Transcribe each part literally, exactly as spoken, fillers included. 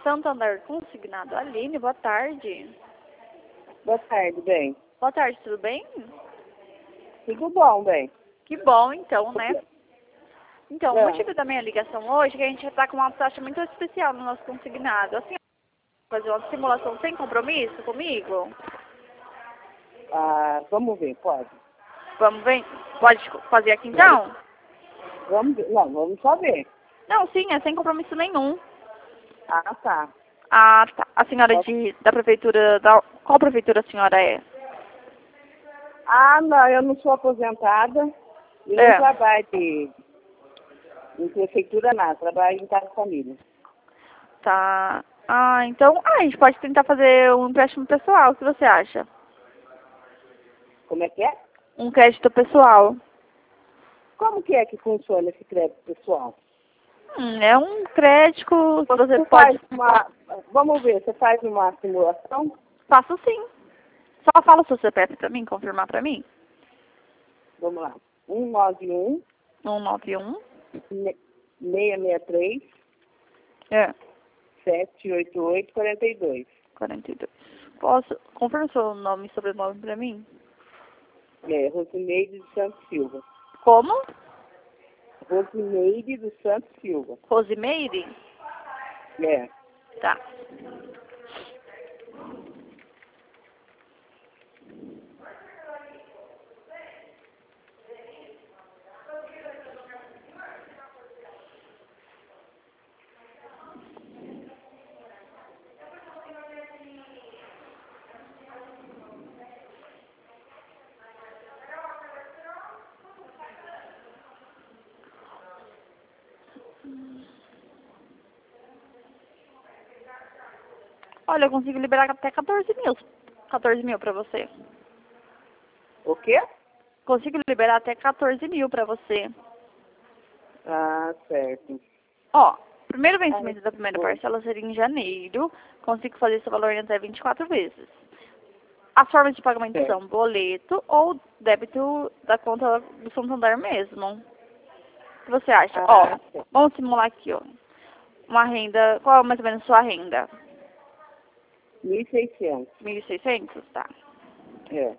Santander Consignado. Aline, boa tarde. Boa tarde, bem. Boa tarde, tudo bem? Tudo bom, bem. Que bom, então, né? Então, o É. motivo da minha ligação hoje é que a gente está com uma taxa muito especial no nosso consignado. Assim, fazer uma simulação sem compromisso comigo? Ah, vamos ver, pode. Vamos ver? Pode fazer aqui então? Vamos ver. Não, vamos só ver. Não, sim, é sem compromisso nenhum. Ah, tá. Ah, tá. A senhora de, da prefeitura, da, qual prefeitura a senhora é? Ah, não, eu não sou aposentada e É. não trabalho de, em prefeitura nada, trabalho em casa de família. Tá. Ah, então, ah, a gente pode tentar fazer um empréstimo pessoal, o que você acha? Como é que é? Um crédito pessoal. Como que é que funciona esse crédito pessoal? Hum, é um crédito que você Você pode... faz uma... Vamos ver, você faz uma simulação? Faço sim. Só fala o seu C P F pra mim, confirmar pra mim. Vamos lá. um nove um, um nove um. seis seis três, É. sete oito oito, quatro dois. quarenta e dois. Posso... Confirma o seu nome e sobrenome pra mim? É, Rosineide dos Santos Silva. Como? Rosineide dos Santos Silva. Rosimeire? É. Tá. Olha, eu consigo liberar até quatorze mil. quatorze mil pra você. O quê? Consigo liberar até quatorze mil pra você. Ah, certo. Ó, primeiro vencimento Ai, da primeira bom. parcela seria em janeiro. Consigo fazer esse valor em até vinte e quatro vezes. As formas de pagamento Certo. são boleto ou débito da conta do Santander mesmo. O que você acha? Ah, Ó, certo. vamos simular aqui, ó. Uma renda, qual é mais ou menos a sua renda? mil e seiscentos. mil e seiscentos? Tá. É.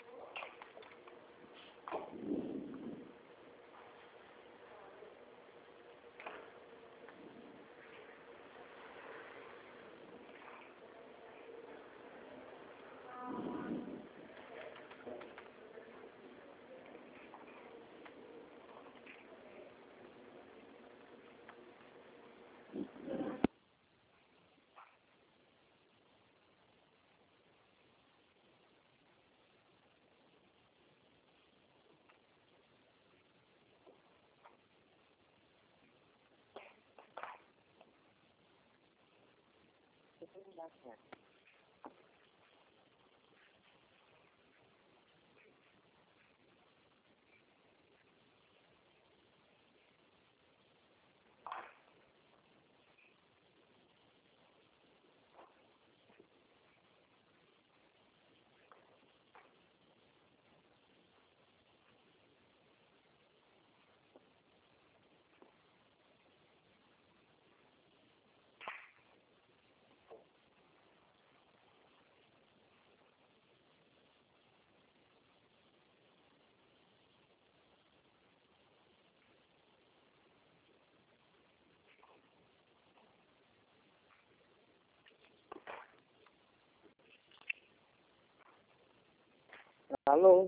Alô?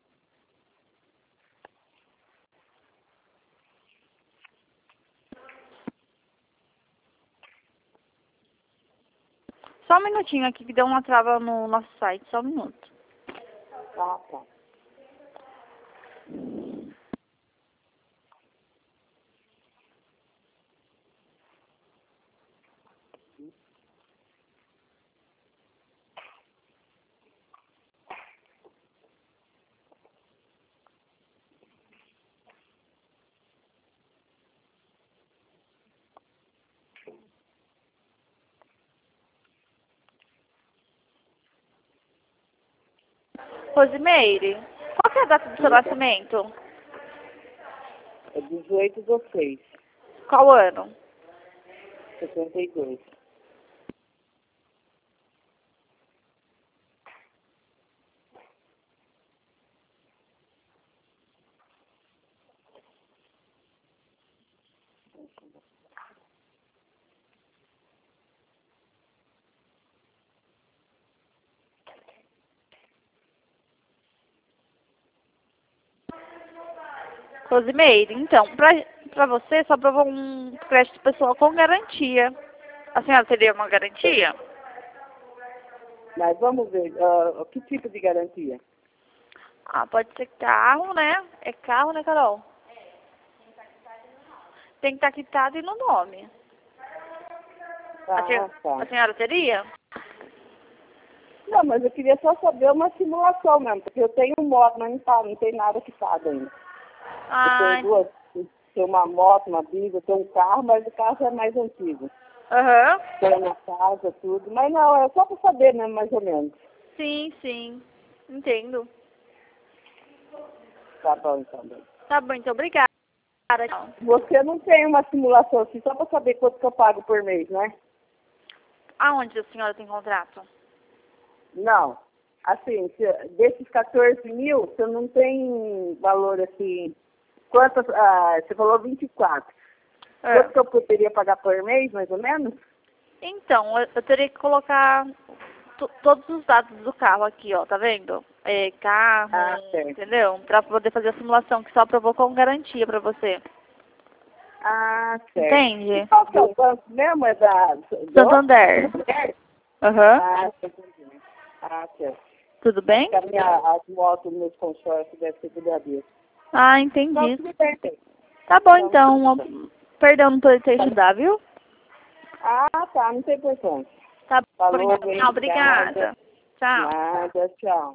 Só um minutinho aqui que deu uma trava no nosso site, só um minuto. Ah, tá. Rosimeire, qual que é a data do seu nascimento? É dezoito de seis, Qual ano? sessenta e dois. Rosimeire, então, pra, pra você só aprovou um crédito pessoal com garantia. A senhora teria uma garantia? Mas vamos ver, ah, que tipo de garantia? Ah, pode ser carro, né? É carro, né, Carol? Tem que estar quitado e no nome. A, Ah, senhora, tá. a senhora teria? Não, mas eu queria só saber uma simulação mesmo, porque eu tenho moto, mas não, tá, não tem nada quitado ainda. Eu Ah, tenho duas, tenho uma moto, uma bisa, tenho um carro, mas o carro é mais antigo. aham. Tenho na casa, tudo. Mas não, é só para saber mesmo, mais ou menos. Sim, sim. Entendo. Tá bom, então. Bem. Tá bom, então obrigada. Tchau. Você não tem uma simulação assim, só para saber quanto que eu pago por mês, né? Aonde a senhora tem contrato? Não. Assim, se, desses quatorze mil, você não tem valor assim. Quantas, ah, você falou vinte e quatro. É. Quanto que eu poderia pagar por mês, mais ou menos? Então, eu, eu teria que colocar to- todos os dados do carro aqui, ó, tá vendo? É, carro, Ah, certo. entendeu? Pra poder fazer a simulação, que só aprovou com garantia pra você. Ah, certo. E Entende? qual que é o banco mesmo? É da... do- Santander. Aham. Ah, entendi. Ah, certo. Tudo bem? Porque a minha, as motos, meus consórcios, deve ser tudo a Deus. Ah, Então, entendi. tudo bem, bem. Tá bom, Então, então. tudo bem. Perdão, não poder te ajudar, viu? Ah, tá, não tem importância. Tá bom, Falou, então. bem, Obrigada. Tchau. Nada, tchau.